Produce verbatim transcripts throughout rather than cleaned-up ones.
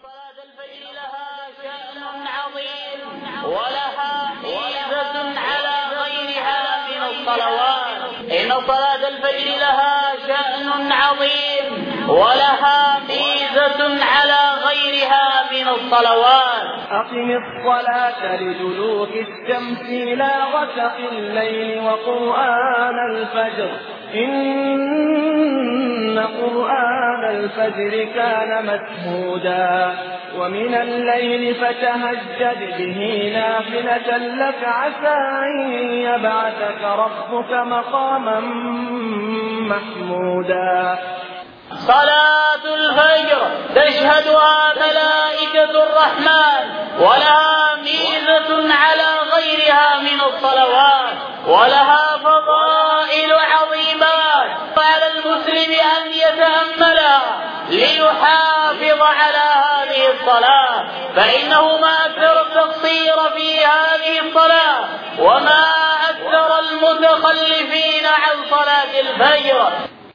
صلاة الفجر لها شأن عظيم ولها ميزة على غيرها من الصلوات. إن صلاة الفجر لها شأن عظيم ولها ميزة على غيرها من الصلوات. أقم الصلاة لدلوك الشمس إلى غسق الليل وقرآن الفجر إن قرآن الفجر كان مشهودا ومن الليل فتهجد به نافلة لك عسى أن يبعثك ربك مقاما محمودا. صلاة الفجر تشهدها ملائكة الرحمن ولها ميزة على غيرها من الصلوات ولها فضائل عظيمات على المسلم أن يتأملها ليحافظ على هذه الصلاة، فإنه ما أكثر التقصير في هذه الصلاة وما أكثر المتخلفين عن صلاة الفجر.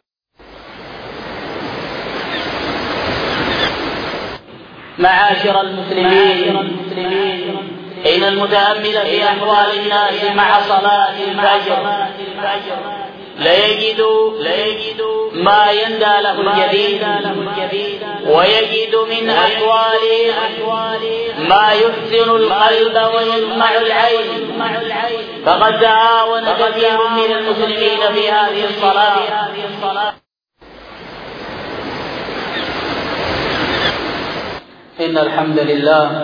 معاشر المسلمين، إن المتأمل في أحوال الناس مع صلاة الفجر ليجد ما يندى له الجديد ويجد من أحوالهم ما يحزن القلب ويجمع العين، فقد تعاون كثير من المسلمين في هذه الصلاة. إن الحمد لله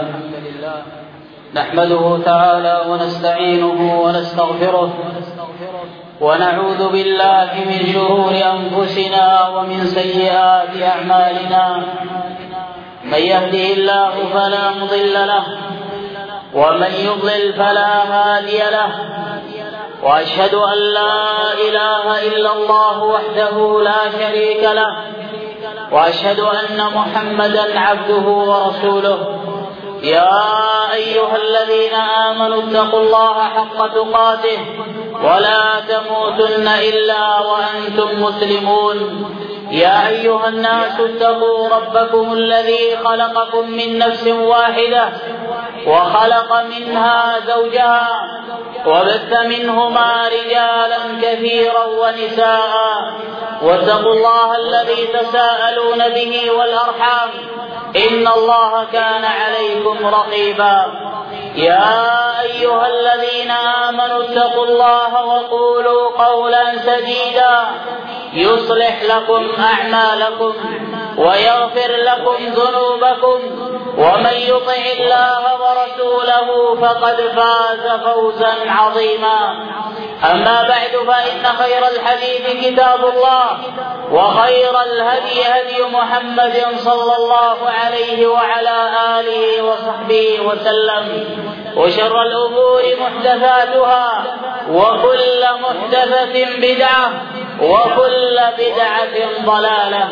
نحمده تعالى ونستعينه ونستغفره ونعوذ بالله من شرور أنفسنا ومن سيئات أعمالنا. من يهده الله فلا مضل له ومن يضلل فلا هادي له، وأشهد أن لا إله إلا الله وحده لا شريك له، وأشهد أن محمدا عبده ورسوله. يا أيها الذين آمنوا اتقوا الله حق تقاته ولا تموتن إلا وأنتم مسلمون. يا أيها الناس اتقوا ربكم الذي خلقكم من نفس واحدة وخلق منها زوجها وبث منهما رجالا كثيرا ونساء، واتقوا الله الذي تساءلون به والأرحام إن الله كان عليكم رقيبا. يا أيها الذين آمنوا اتقوا الله وقولوا قولا سديدا يصلح لكم أعمالكم ويغفر لكم ذنوبكم، ومن يطع الله ورسوله فقد فاز فوزا عظيما. أما بعد، فإن خير الحديث كتاب الله، وخير الهدي هدي محمد صلى الله عليه وعلى آله وصحبه وسلم، وشر الأمور محدثاتها، وكل محدثة بدعة، وكل بدعة ضلالة.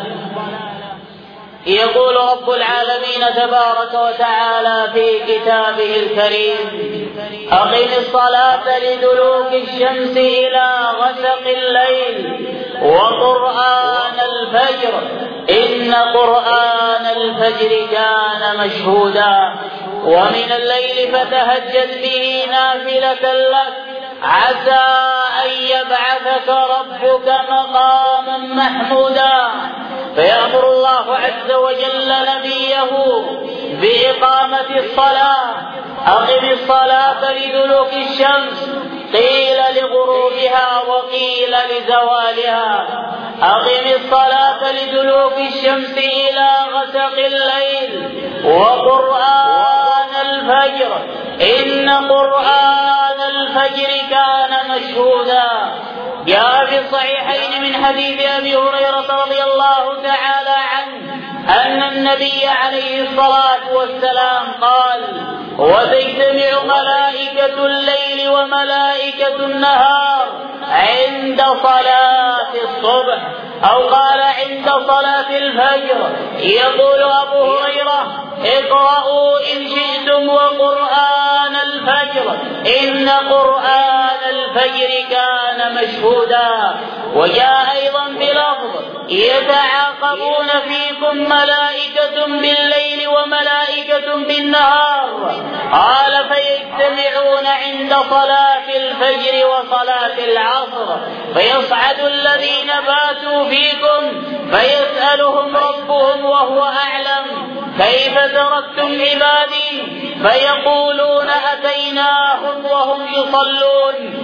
يقول رب العالمين تبارك وتعالى في كتابه الكريم: أقم الصلاة لدلوك الشمس إلى غسق الليل وقرآن الفجر إن قرآن الفجر كان مشهودا ومن الليل فتهجد به نافلة لك عسى أن يبعثك ربك مقاما محمودا. فيأمر الله عز وجل نبيه بإقامة الصلاة. أقم الصلاة لدلوك الشمس، قيل لغروبها وقيل لزوالها. أقم الصلاة لدلوك الشمس إلى غسق الليل وقرآن الفجر إن قرآن الفجر كان مشهودا. جاء في الصحيحين من حديث أبي هريرة رضي الله تعالى عنه أن النبي عليه الصلاة والسلام قال: وتجتمع ملائكة الليل وملائكة النهار عند صلاة الصبح، أو قال عند صلاة الفجر. يقول أبو هريرة: اقرأوا إن شئتم وقرآن الفجر إن قرآن الفجر كان مشهودا. وجاء أيضا بلفظ: يتعاقبون فيكم ملائكة بالليل وملائكة بقية بالنهار. قال فيجتمعون عند صلاة الفجر وصلاة العصر، فيصعد الذين باتوا فيكم فيسألهم ربهم وهو أعلم كيف تركتم عبادي، فيقولون أتيناهم وهم يصلون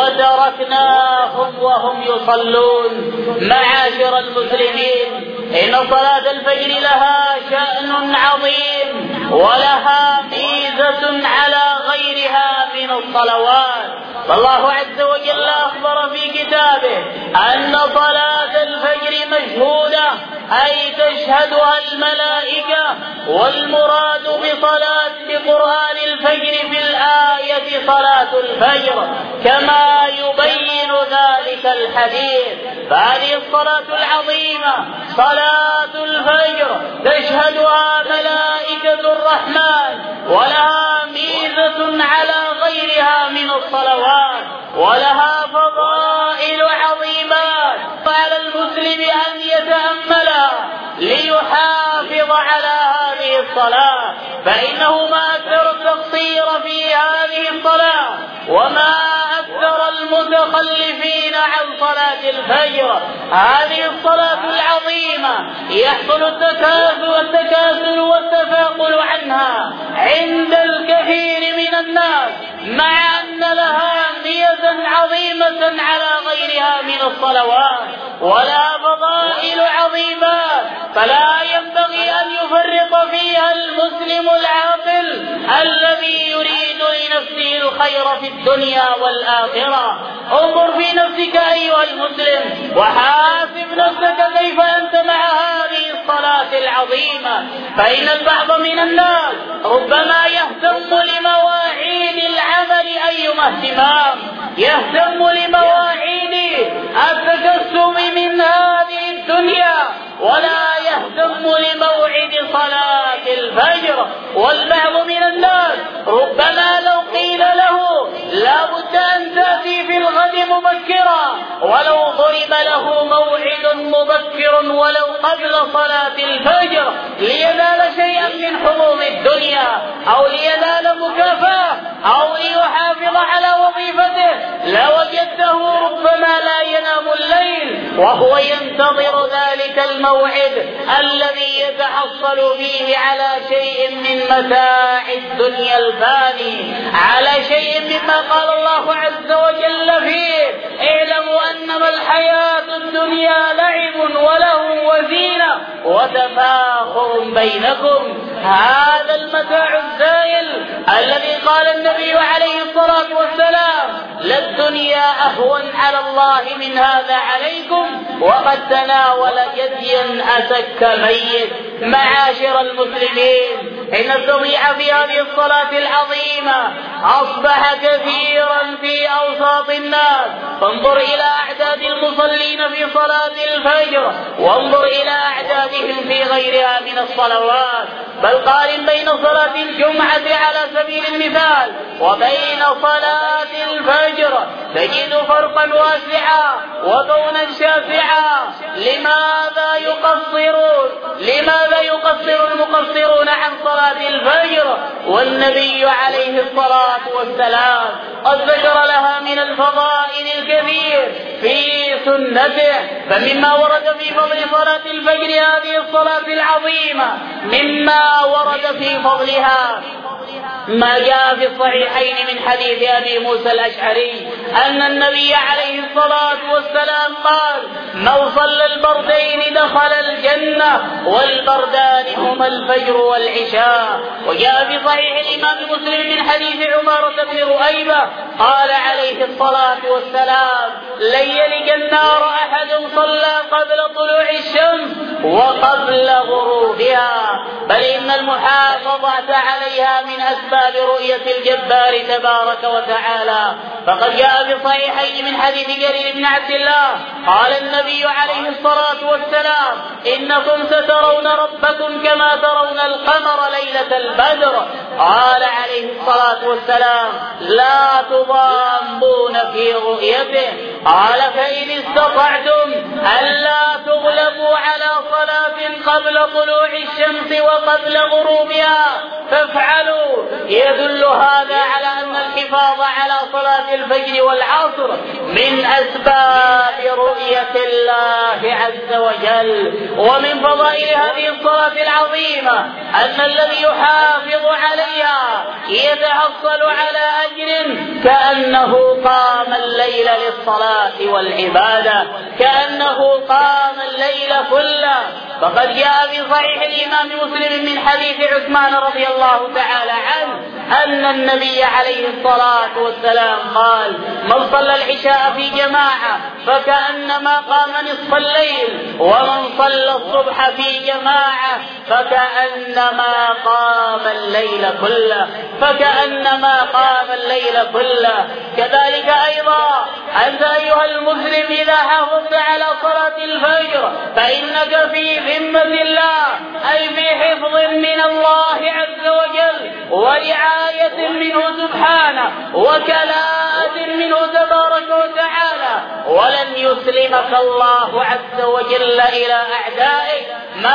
وتركناهم وهم يصلون. معاشر المسلمين، إن صلاة الفجر لها شأن عظيم ولها ميزة على غيرها من الصلوات. فالله عز وجل أخبر في كتابه أن صلاة الفجر مشهودة، أي تشهدها الملائكة، والمراد بصلاة بقرآن الفجر في الآية صلاة الفجر كما يبين ذلك الحديث. فهذه الصلاة العظيمة صلاة الفجر تشهدها ملائكة الرحمن، ولها ميزة على غيرها من الصلوات، ولها فضائل عظيمات، فعلى المسلم أن يتأملها ليحافظ على هذه الصلاة، فإنه ما أكثر التقصير في هذه الصلاة وما أكثر المتخلفين عن صلاة الفجر. هذه الصلاة العظيمة يحصل التكاسل التكاسل والتثاقل عنها عند الكثير من الناس، مع أن لها ميزة عظيمة على غيرها من الصلوات ولا فضائل عظيمات، فلا ينبغي أن يفرط فيها المسلم العاقل الذي يريد لنفسه الخير في الدنيا والآخرة. انظر في نفسك أيها المسلم وحاسب نفسك كيف أنت مع هذه الصلاة العظيمة، فإن البعض من الناس ربما يهتم لمواعيد العمل أيما اهتمام، يهتم لمواعيد التكسم من هذه الدنيا ولا يهتم لموعد صلاة الفجر. والبعض من الناس ربما لو قيل له لا بد أن تأتي في الغد مبكرا، ولو ضرب له موعد مبكر ولو قبل صلاة الفجر لينال شيئا من حظوظ الدنيا أو لينال مكافأة أو ليحافظ على وظيفته، لوجدته ربما لا ينام الليل وهو ينتظر ذلك الموعد الذي يتحصل فيه على شيء من متاع الدنيا الفاني، على شيء مما قال الله عز وجل فيه اعلموا أنما الحياة الدنيا لعب وله وزينة وتفاخر بينكم. هذا المتاع الزائل الذي قال النبي عليه الصلاة والسلام للدنيا أهون على الله من هذا عليكم، وقد تناول جديا أسك ميت. معاشر المسلمين، إن التضييع في هذه الصلاة العظيمة أصبح كثيرا في أوساط الناس. فانظر إلى أعداد المصلين في صلاة الفجر وانظر إلى أعدادهم في غيرها من الصلوات، بل قارن بين صلاة الجمعة على سبيل المثال وبين صلاة الفجر تجد فرقا واسعا وبونا شاسعا. لماذا يقصرون لماذا يقصر المقصرون عن صلاة الفجر والنبي عليه الصلاة والسلام قد ذكر لها من الفضائل الكثير في سنته؟ فمما ورد في فضل صلاة الفجر هذه الصلاة العظيمة، مما ورد في فضلها ما جاء في الصحيحين من حديث أبي موسى الأشعري أن النبي عليه الصلاة والسلام قال من صلى البردين دخل الجنة والبردان هما الفجر والعشاء. وجاء في صحيح الإمام مسلم من حديث عمارة بن رؤيبة قال عليه الصلاة والسلام لن يلج النار أحد صلى قبل طلوع الشمس وقبل غروبها، بل إن المحافظة عليها من أسباب رؤية الجبار تبارك وتعالى. فقد جاء في الصحيحين من حديث جرير بن عبد الله قال النبي عليه الصلاة والسلام إنكم سترون ربكم كما ترون القمر ليلة البدر. قال عليه الصلاة والسلام لا تضامون في رؤيته. قال فإن استطعتم ألا تغلبوا على صلاة قبل طلوع الشمس وقبل غروبها فافعلوا. يدل هذا على أن الحفاظ على صلاة الفجر والعصر من أسباب رؤية الله عز وجل. ومن فضائل هذه الصلاة العظيمة أن الذي يحافظ عليها يتحصل على أجر كأنه قام الليل للصلاة والعبادة، كأنه قام الليل كله. فقد جاء في صحيح الإمام مسلم من حديث عثمان رضي الله تعالى عنه أن النبي عليه الصلاة والسلام قال: من صلى العشاء في جماعة فكأنما قام نصف الليل، ومن صلى الصبح في جماعة فكأنما قام الليل كله، فكأنما قام الليل كله. كذلك أيضا أنت أيها المسلم إذا حافظت على صلاة الفجر فإنك في ذمة الله، أي في حفظ من الله عز وجل ورعاية منه سبحانه وكلاءة منه تبارك وتعالى، ولن يسلمك الله عز وجل إلى أعدائك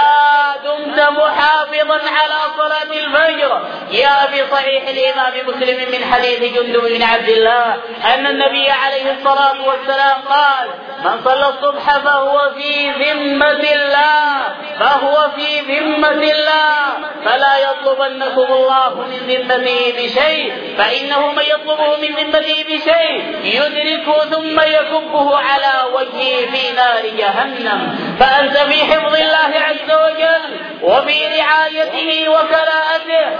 ما دمت محافظا على صلاة الفجر. جاء في صحيح الإمام مسلم من حديث جندب بن عبد الله أن النبي عليه الصلاة والسلام قال: من صلى الصبح فهو في ذمة الله، فهو في ذمة الله، فلا يطلبنكم الله من ذمته بشيء، فإنه من يطلبه من ذمته بشيء يدركه ثم يكبه على وجهه في نار جهنم. فأنت في حفظ الله عز وجل وفي رعايته وكلاءته،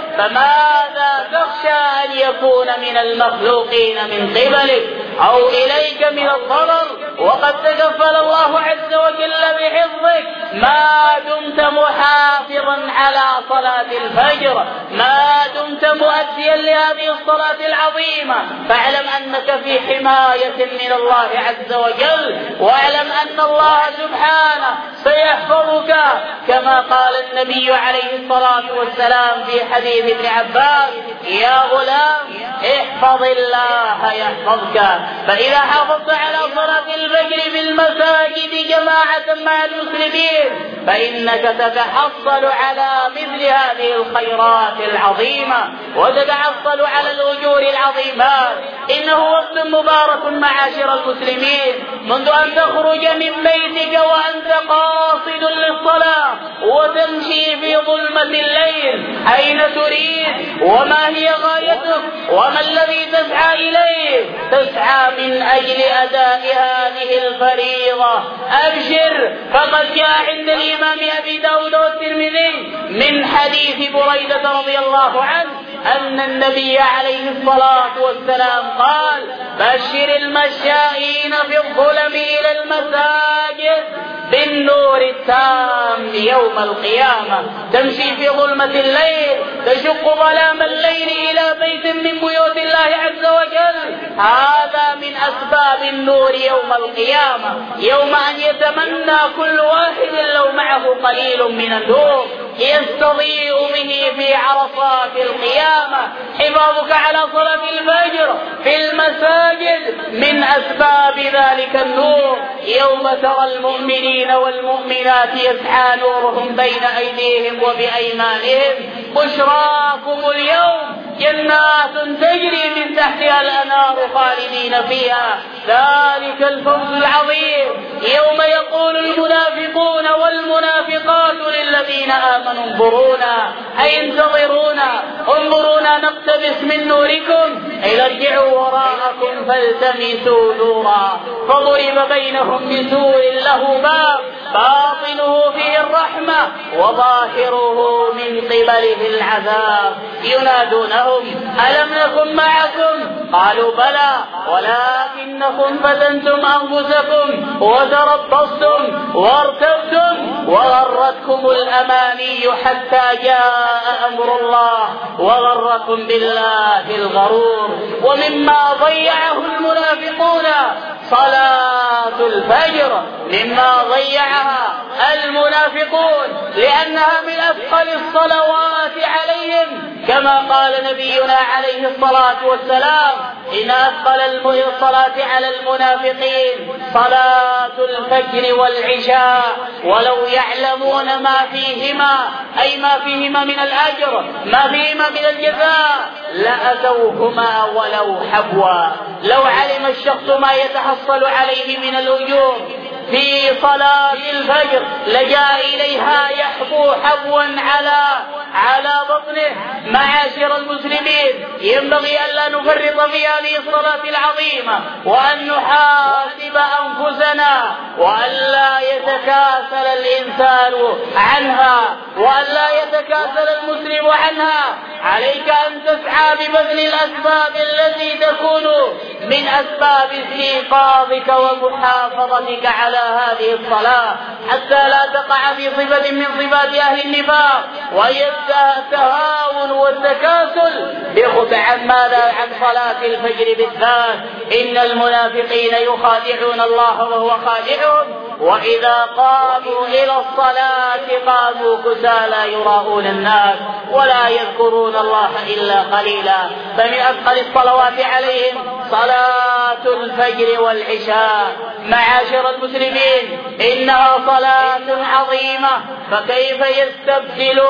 فماذا تخشى أن يكون من المخلوقين من قبلك أو إليك من الضرر؟ وقد تكفل الله عز وجل بحفظك ما دمت محافظا على صلاة الفجر، ما دمت مؤديا لهذه الصلاة العظيمة. فاعلم أنك في حماية من الله عز وجل، واعلم أن الله سبحانه سيحفظك كما قال النبي عليه الصلاة والسلام في حديث ابن عباس: يا غلام احفظ الله يحفظك. فإذا حافظت على صلاة الفجر في المساجد جماعة مع المسلمين فإنك تتحصل على مثل هذه الخيرات العظيمة وتتحصل على الأجور العظيمات. إنه وقت مبارك معاشر المسلمين، منذ أن تخرج من بيتك وأنت قاصد للصلاة وتمشي في ظلمة الليل أين تريد وما هي غايتك وما الذي تسعى إليه؟ تسعى من أجل أداء هذه الفريضة. أبشر، فقد جاء عند الإمام أبي داود والترمذي من حديث بريدة رضي الله عنه أن النبي عليه الصلاة والسلام قال: بشر المشائين في الظلم إلى المساجد بالنور التام يوم القيامة. تمشي في ظلمة الليل، تشق ظلام الليل إلى بيت من بيوت الله عز وجل، هذا من أسباب النور يوم القيامة، يوم أن يتمنى كل واحد لو معه قليل من النور يستضيء به في عرصات القيامة. حفاظك على صلاة الفجر في المساجد من أسباب ذلك النور. يوم ترى المؤمنين والمؤمنات يسعى نورهم بين أيديهم وبأيمانهم: بشراكم اليوم جنات تجري من تحتها الأنهار خالدين فيها، ذلك الفوز العظيم. يوم يقول المنافقون والمنافقات للذين آمنوا انظرونا، أي انتظرونا، انظرونا نقتبس من نوركم، أي ارجعوا وراءكم فالتمسوا نورا فضرب بينهم بسور له باب باطنه فيه الرحمة وظاهره من قبله العذاب. ينادونهم: ألم نكن معكم؟ قالوا: بلى ولكنكم فتنتم أنفسكم وتربصتم وارتبتم وغرتكم الأماني حتى جاء أمر الله وغركم بالله الغرور. ومما ضيعه المنافقون صلاة الفجر، مما ضيعها المنافقون لأنها من أثقل الصلوات عليهم، كما قال نبينا عليه الصلاة والسلام: إن أثقل الصلاة على المنافقين صلاة الفجر والعشاء ولو يعلمون ما فيهما، أي ما فيهما من الأجر، ما فيهما من الجزاء، لأتوهما ولو حبوا. لو علم الشخص ما يتحصل عليه من الأجور في صلاة الفجر لجاء إليها يحبو حبوا على على بطنه. معاشر المسلمين، ينبغي ألا نفرط في هذه الصلاة العظيمة، وأن نحاسب أنفسنا، وألا يتكاسل الإنسان عنها، وألا يتكاسل المسلم عنها. عليك أن تسعى ببذل الأسباب التي تكون من أسباب استيقاظك ومحافظتك على هذه الصلاة، حتى لا تقع في صفة من صفات أهل النفاق، وهي التهاون والتكاسل بخد عن ماذا عن صلاة الفجر بالذات. إن المنافقين يخادعون الله وهو خادعهم، وإذا قاموا إلى الصلاة قاموا كسالى يراءون الناس ولا يذكرون الله إلا قليلا. فمن أثقل الصلوات عليهم صلاة الفجر والعشاء. معاشر المسلمين، إنها صلاة عظيمة، فكيف يستبدل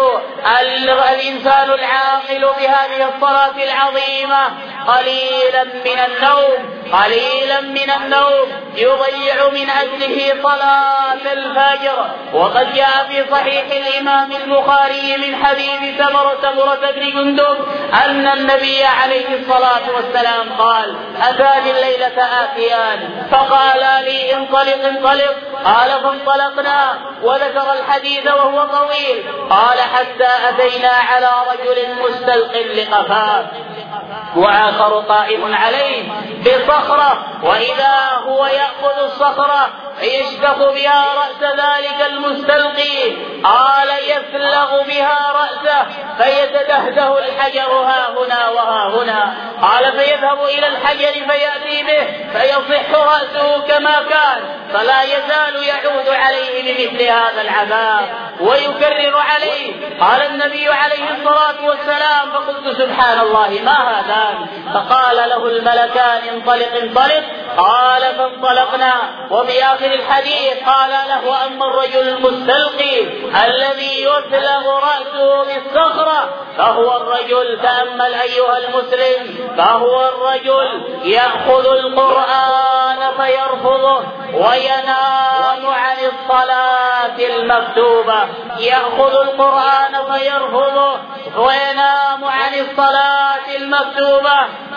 الإنسان العاقل بهذه الصلاة العظيمة قليلا من النوم قليلا من النوم يضيع من أجله صلاة الفجر. وقد جاء في صحيح الإمام البخاري من حديث سمرة بن جندب أن النبي عليه الصلاة والسلام قال: أتاني الليلة آتيان فقال لي انطلق انطلق، قال فانطلقنا، وذكر الحديث وهو طويل، قال حتى أتينا على رجل مستلق لقفاه وآخر قائم عليه بصخرة، وإذا هو يأخذ الصخرة يشدخ بها رأس ذلك المستلقي، قال يفلغ بها رأسه فيتدهده الحجر ها هنا وها هنا، قال فيذهب إلى الحجر فيأتي به فيصح رأسه كما كان، فلا يزال يعود عليه بمثل هذا العذاب ويكرر عليه. قال النبي عليه الصلاة والسلام: فقلت سبحان الله ما هذان؟ فقال له الملكان: انطلق انطلق، قال فانطلقنا. وفي آخر الحديث قال له: أما الرجل المستلقي الذي يسلغ رأسه بالصخرة فهو الرجل، تأمل أيها المسلم، فهو الرجل يأخذ القرآن فيرفضه وينام عن الصلاة المكتوبة، يأخذ القرآن فيرفضه وينام عن الصلاة المكتوبة.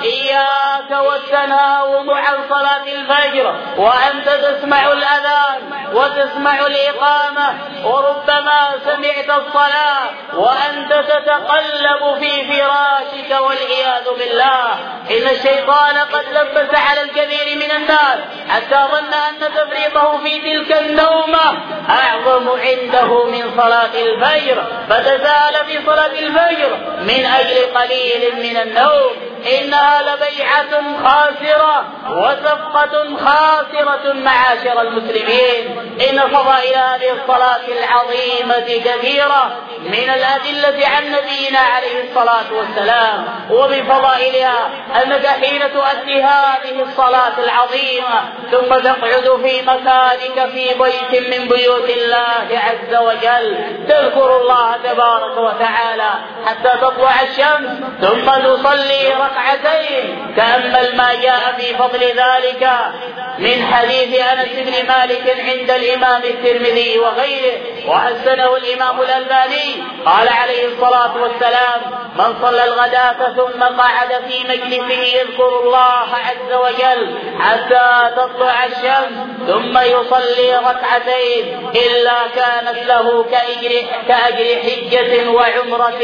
إياك والتناوم عن صلاة الفجر وأنت تسمع الأذان وتسمع الإقامة، وربما سمعت الصلاة وأنت تتقلب في فراشك والعياذ بالله. إن الشيطان قد لبس على الكثير من الناس حتى ظن أن تفريطه في تلك النومة أعظم عنده من صلاة الفجر، فتزال في صلاة الفجر من أجل قليل من النوم. إنها لبيعة خاسرة وصفقة خاسرة. معاشر المسلمين، إن فضائل هذه الصلاة العظيمة كثيرة من الأدلة عن نبينا عليه الصلاة والسلام. ومن فضائلها أنك حين تؤدي هذه الصلاة العظيمة ثم تقعد في مكانك في بيت من بيوت الله عز وجل تذكر الله تبارك وتعالى حتى تطلع الشمس، ثم تصلي ركعتين. تأمل ما جاء في فضل ذلك من حديث أنس بن مالك عند الإمام الترمذي وغيره، وحسنه الإمام الألباني. قال عليه الصلاة والسلام: من صلى الغداة ثم قعد في مجلسه يذكر الله عز وجل حتى تطلع الشمس ثم يصلي ركعتين إلا كانت له كأجر, كأجر حجة وعمرة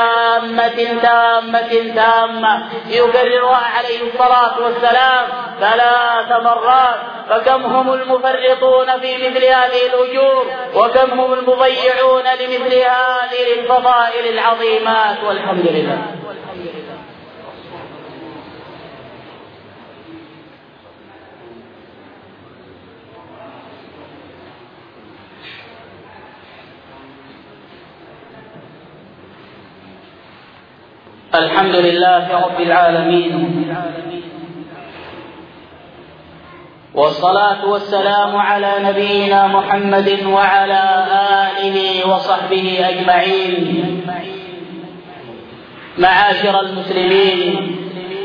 تامة تامة تامة. يكررها عليه الصلاة والسلام ثلاث مرات. فكم هم المفرطون في مثل هذه الأجور، وكم هم المضيعون لمثل هذه الفضائل العظيمات. والحمد لله. الحمد لله رب العالمين، والصلاة والسلام على نبينا محمد وعلى آله وصحبه أجمعين. معاشر المسلمين،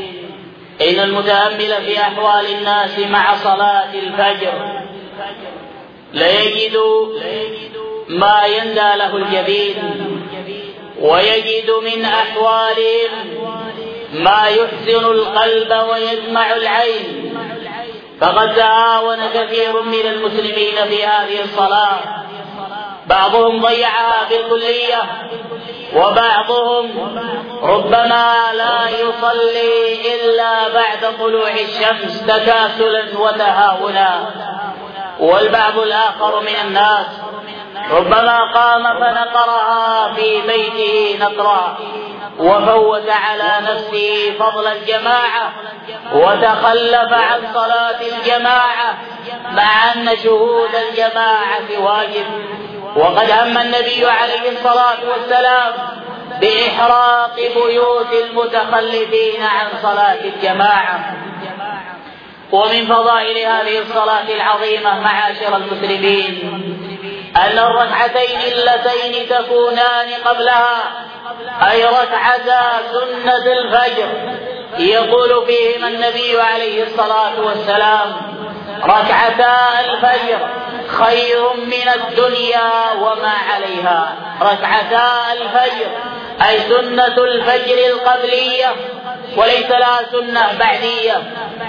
إن المتأمل في أحوال الناس مع صلاة الفجر ليجد ما يندى له الجبين، ويجد من أحوالهم ما يحزن القلب ويدمع العين. فقد تعاون كثير من المسلمين في هذه الصلاة، بعضهم ضيعها بالكلية، وبعضهم ربما لا يصلي إلا بعد طلوع الشمس تكاسلا وتهاونا. والبعض الآخر من الناس ربما قام فنقرها في بيته نقرا، وفوت على نفسه فضل الجماعة وتخلف عن صلاة الجماعة، مع أن شهود الجماعة واجب. وقد هم النبي عليه الصلاة والسلام بإحراق بيوت المتخلفين عن صلاة الجماعة. ومن فضائل هذه الصلاة العظيمة معاشر المسلمين أن الركعتين اللتين تكونان قبلها، أي ركعتا سنة الفجر، يقول فيهما النبي عليه الصلاة والسلام: ركعتا الفجر خير من الدنيا وما عليها. ركعتا الفجر أي سنة الفجر القبلية، وليس لها سنة بعدية.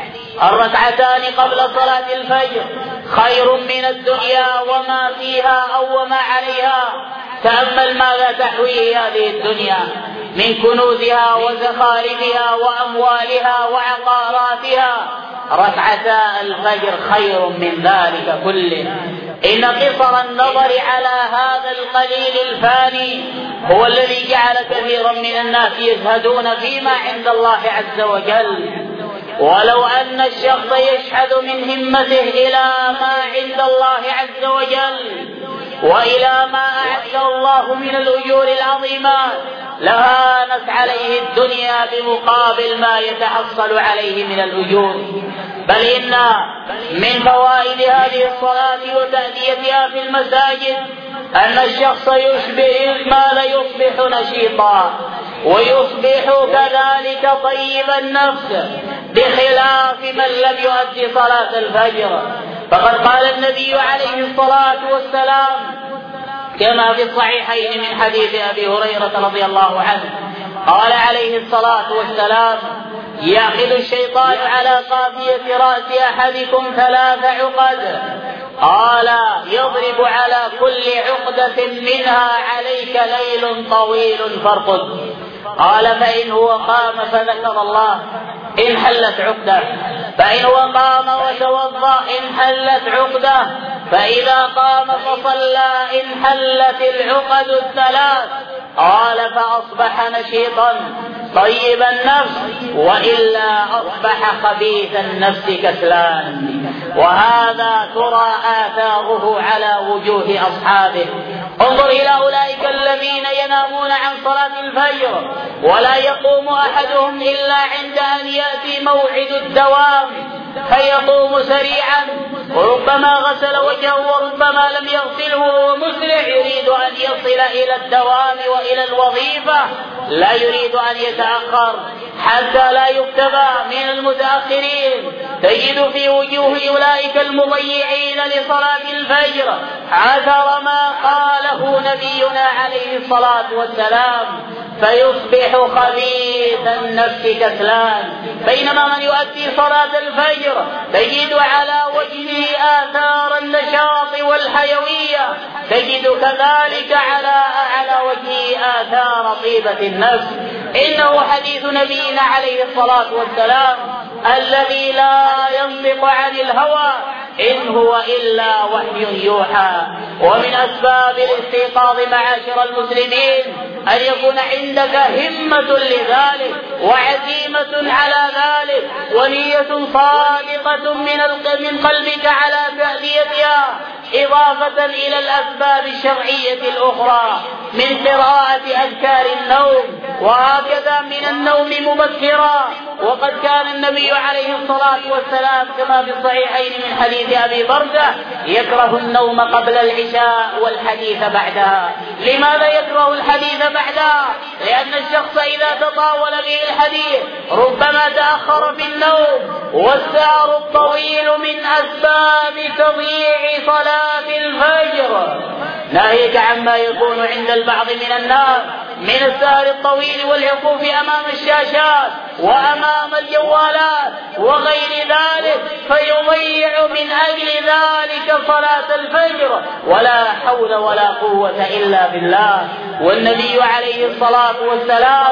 الركعتان قبل صلاة الفجر خير من الدنيا وما فيها أو وما عليها. تأمل ماذا تحويه هذه الدنيا من كنوزها وزخارفها وأموالها وعقاراتها. ركعتا الفجر خير من ذلك كله. إن قصر النظر على هذا القليل الفاني هو الذي جعل كثيرا من الناس يزهدون فيما عند الله عز وجل. ولو أن الشخص يشحذ من همته إلى ما عند الله عز وجل وإلى ما أعد الله من الأجور العظيمات لهانت عليه الدنيا بمقابل ما يتحصل عليه من الأجور. بل إن من فوائد هذه الصلاة وتأديتها في المساجد أن الشخص يشبه المال يصبح نشيطا، ويصبح كذلك طيب النفس، بخلاف من لم يؤدي صلاة الفجر. فقد قال النبي عليه الصلاة والسلام كما في الصحيحين من حديث أبي هريرة رضي الله عنه، قال عليه الصلاة والسلام: يأخذ الشيطان على قافية رأس أحدكم ثلاث عقد، قال: يضرب على كل عقدة منها عليك ليل طويل فارقد. قال: فإن هو قام فذكر الله انحلت عقده، فإن هو قام وتوضأ انحلت عقده، فإذا قام فصلى انحلت العقد الثلاث. قال: فأصبح نشيطا طيب النفس، وإلا أصبح خبيث النفس كسلان. وهذا ترى آثاره على وجوه أصحابه. انظر إلى أولئك الذين ينامون عن صلاة الفجر ولا يقوم أحدهم إلا عند أن يأتي موعد الدوام فيقوم سريعا، وربما غسل وجهه وربما لم يغسله وهو مسرع يريد أن يصل إلى الدوام وإلى الوظيفة، لا يريد أن يتأخر حتى لا يكتبى من المتأخرين. تجد في وجوه أولئك المضيعين لصلاة الفجر عثر ما قاله نبينا عليه الصلاة والسلام: فيصبح خبيث النفس كسلان. بينما من يؤدي صلاة الفجر تجد على وجهه آثار النشاط والحيوية، تجد كذلك على على وجهه آثار طيبة النفس. إنه حديث نبينا عليه الصلاة والسلام الذي لا ينطق عن الهوى إن هو إلا وحي يوحى. ومن أسباب الاستيقاظ معاشر المسلمين أن يكون عندك همة لذلك وعزيمة على ذلك ونية صادقة من قلبك على تأديتها، إضافة إلى الأسباب الشرعية الأخرى من قراءة أذكار النوم وهكذا من النوم مبكرا. وقد كان النبي عليه الصلاة والسلام كما في الصحيحين من حديث أبي بردة يكره النوم قبل العشاء والحديث بعدها. لماذا يكره الحديث بعدها؟ لأن الشخص إذا تطاول به الحديث ربما تأخر في النوم، والسهر الطويل من أسباب تضييع صلاة الفجر. ناهيك عما يكون عند البعض من الناس من السهر الطويل والوقوف أمام الشاشات وأمام الجوالات وغير ذلك، فيضيع من أجل ذلك صلاة الفجر، ولا حول ولا قوة إلا بالله. والنبي عليه الصلاة والسلام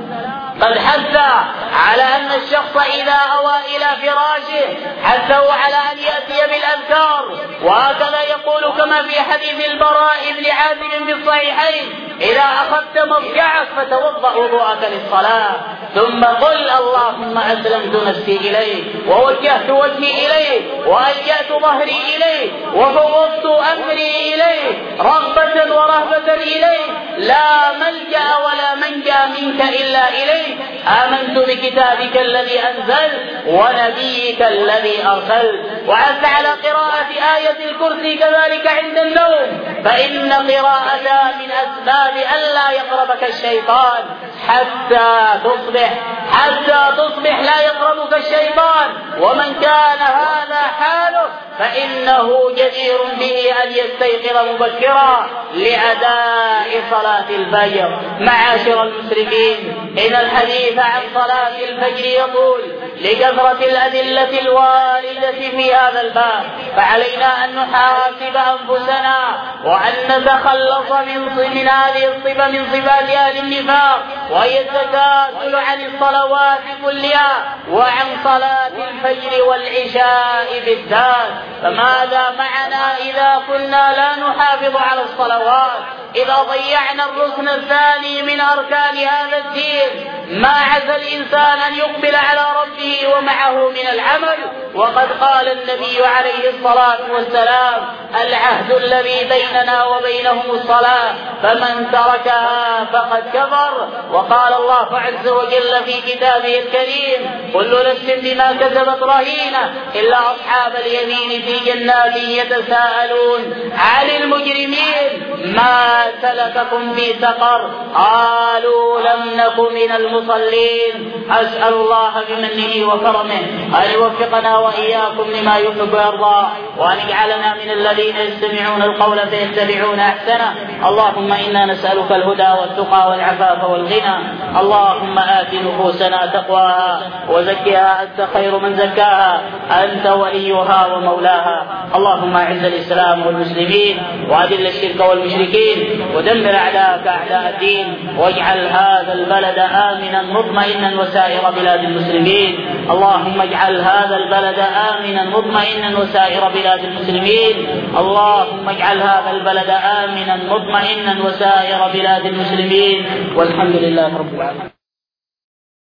قد حث على أن الشخص إذا أوى إلى فراشه حثه على أن يأتي بالأذكار، وهكذا يقول كما في حديث البراء بن عازب في الصحيحين: إذا أخذت مضجعك فتوضأ وضوءك للصلاة، ثم قل: اللهم أسلمت نفسي إليك ووجهت وجهي إليك وألجأت ظهري إليك وفوضت أمري إليك رغبة ورهبة إليك، لا ملجأ ولا منجا منك إلا إليك، آمنت بكتابك الذي أنزل ونبيك الذي أرسل. وعز على قراءة آية الكرسي كذلك عند النوم، فإن قراءتها من أسباب ألا يقربك الشيطان حتى تصبح حتى تصبح لا يقربك الشيطان. ومن كان هذا حاله فإنه جدير به أن يستيقظ مبكرا لأداء صلاة الفجر. معاشر المسلمين، إن الحديث عن صلاة الفجر يطول لكثرة الأدلة الواردة في هذا الباب، فعلينا أن نحاسب أنفسنا وأن نتخلص من من هذه الصفة من صفات أهل النفاق، وهي التكاسل عن الصلوات كلها وعن صلاة الفجر والعشاء بالذات. فماذا معنا إذا كنا لا نحافظ على الصلوات؟ إذا ضيعنا الركن الثاني من أركان هذا الدين، ما عز الإنسان أن يقبل على ربه ومعه من العمل. وقد قال النبي عليه الصلاة والسلام: العهد الذي بيننا وبينهم الصلاة، فمن تركها فقد كفر. وقال الله عز وجل في كتابه الكريم: كل نفس بما كسبت رهينة إلا أصحاب اليمين في جنات يتساءلون عن المجرمين ما سلككم في سقر؟ قالوا لم نك من المصلين. أسأل الله بمنه وكرمه أن يوفقنا وإياكم لما يحب ويرضى، وأن يجعلنا من الذين يستمعون القول فيتبعون أحسنه. اللهم إنا نسألك الهدى والتقى والعفاف والغنى. اللهم آت نفوسنا تقواها وزكها أنت خير من زكاها، أنت وليها ومولاها. اللهم أعز الإسلام والمسلمين وأذل الشرك والمشركين ودمر أعداءك أعداء الدين، واجعل هذا البلد آمنا مطمئنا وسائر بلاد المسلمين. اللهم اجعل هذا البلد آمنا مطمئنا وسائر بلاد المسلمين. اللهم اجعل هذا البلد آمنا مطمئنا وسائر بلاد المسلمين. والحمد لله رب العالمين.